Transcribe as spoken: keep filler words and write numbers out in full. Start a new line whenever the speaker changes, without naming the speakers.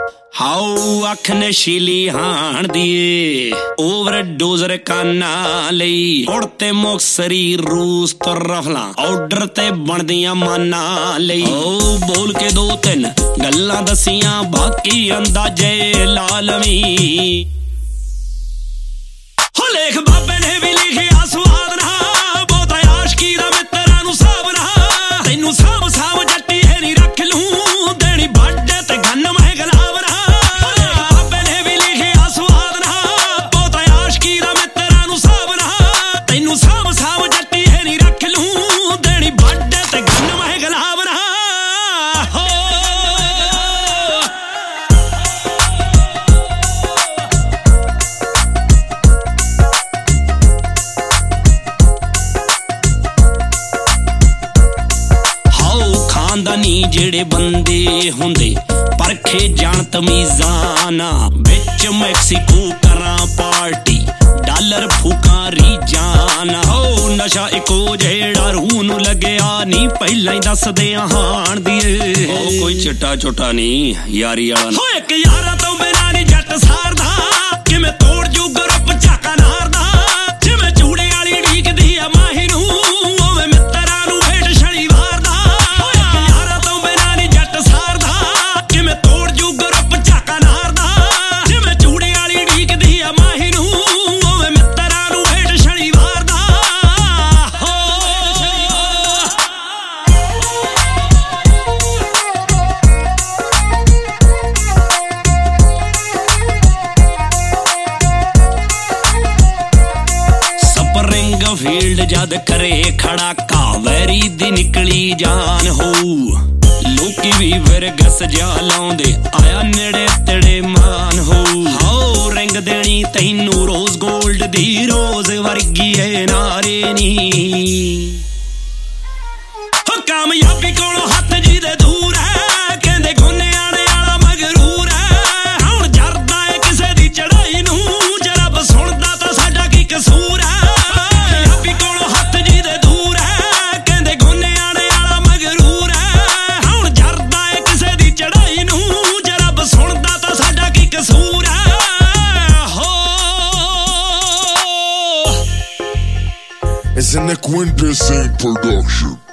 How ਅੱਖ ਨਸ਼ੀਲੀ ਹਾਣ ਦੀਏ ਓਵਰ ਡੋਜ਼ਰ ਕਾਨਾ ਲਈ ਉੜਤੇ ਮੁਕਸਰੀ ਰੂਸ ਤੋਂ ਰਫਲਾਂ ਆਰਡਰ ਤੇ ਬਣਦੀਆਂ ਮਾਨਾਂ ਲਈ ਓ ਬੋਲ ਕੇ ਦੋ ਤਿੰਨ ਗੱਲਾਂ ਦਸੀਆਂ ਬਾਕੀ ਅੰਦਾਜ਼ੇ ਲਾਲਵੀਂ ਹੋ ਲੇਖ ਬਾਬੇ ਨੇ ਵੀ ਲਿਖਿਆ ਸਵਾਦ ਨਾ ਬਹੁਤਾ ਆਸ਼ਕੀ ਦਾ ਮਿੱਤਰਾਂ ਨੂੰ ਸਾਬ ਨਾ ਤੈਨੂੰ ਸਾਂਭ ਸਾਂਭ ਜੱਟੀ ਹੈ ਨੀ ਰੱਖ ਲੂੰ ਦੇਣੀ ਬਾਡੇ ਤੇ ਗੰਨ ਮੈਂ ਗਲਾਵ ਨਾ ਬਾਬੇ ਨੇ ਵੀ ਲਿਖਿਆ ਸਵਾਦ ਨਾ ਬਹੁਤਾ ਆਸ਼ਕੀ ਦਾ ਮਿੱਤਰਾਂ ਨੂੰ ਸਾਬ ਨਾ ਤੈਨੂੰ ਸਾਂਭ ਸਾਂਭ ਜੱਟੀ ਹੈ ਨੀ ਰੱਖ ਲੂੰ ਦੇਣੀ ਬਾਡੇ ਤੇ ਗੰਨ ਮੈਂ ਗਲਾਵ ਨਾ ਖਾਨਦਾਨੀ ਜਿਹੜੇ ਬੰਦੇ ਹੁੰਦੇ ਪਰਖੇ ਜਾਣ ਤਮੀਜ਼ਾਂ ਨਾ ਵਿੱਚ ਮੈਕਸੀਕੋ ਕਰਾਂ ਪਾਰਟੀ ਡਾਲਰ ਫੂਕਾਂ ਰੀਜਾਂ ਹੋ ਨਸ਼ਾ ਇੱਕੋ ਜਿਹੜਾ ਰੂਹ ਨੂੰ ਲੱਗਿਆ ਨਹੀਂ ਪਹਿਲਾਂ ਹੀ ਦੱਸਦੇ ਹਾਣ ਦੀਏ ਉਹ ਕੋਈ ਚਿੱਟਾ ਚੁੱਟਾ ਨਹੀਂ ਯਾਰੀ ਵਾਲਾ ਹੋ ਇੱਕ ਯਾਰਾਂ ਤੋਂ ਬਿਨਾਂ ਨਹੀਂ ਜੱਟ ਸਾਰਦਾ ਕਿਵੇਂ ਤੋੜ ਜੂ ਗਰੁੱਪ ਝਾਕਾ ਨਾਰਦਾ ਜਿਵੇਂ ਚੂੜੇ ਵਾਲੀ ਢੀਕਦੀ ਆ ਮਾਹੀ ਨੂੰ ਉਵੇਂ ਮਿੱਤਰਾਂ ਨੂੰ ਹੇਠ ਸ਼ਨੀਵਾਰ ਦਾ ਫੀਲਡ ਜਦ ਕਰੇ ਖੜਾ ਕਾਵੇਰੀ ਦੀ ਨਿਕਲੀ ਜਾਨ ਹੋਊ ਲੋਕੀ ਵੀ ਵਿਰਗਸ ਜਾ ਲਾਉਂਦੇ ਆਇਆ ਨੇੜੇ ਤੇੜੇ ਮਾਨ ਹੋਊ ਹਾਉ ਰਿੰਗ ਦੇਣੀ ਤੈਨੂੰ ਰੋਜ਼ ਗੋਲਡ ਦੀ ਰੋਜ਼ ਵਰਗੀ ਏ ਨਾਰੇ ਨੀ ਹੋ ਕਾਮਯਾਬੀ ਕੋਲੋਂ ਹੱਥ ਜੀ ਦੇ ਦੂਰ ਹੈ ਕਹਿੰਦੇ ਗੋਨੇ ਆਣੇ ਵਾਲਾ ਮਗਰੂਰ ਹੈ ਹੁਣ ਜਰਦਾ ਏ ਕਿਸੇ ਦੀ ਚੜਾਈ ਨੂੰ ਜੇ ਰੱਬ ਸੁਣਦਾ ਤਾਂ ਸਾਡਾ ਕੀ ਕਸੂਰ ਹੈ
It's an Equindecent production.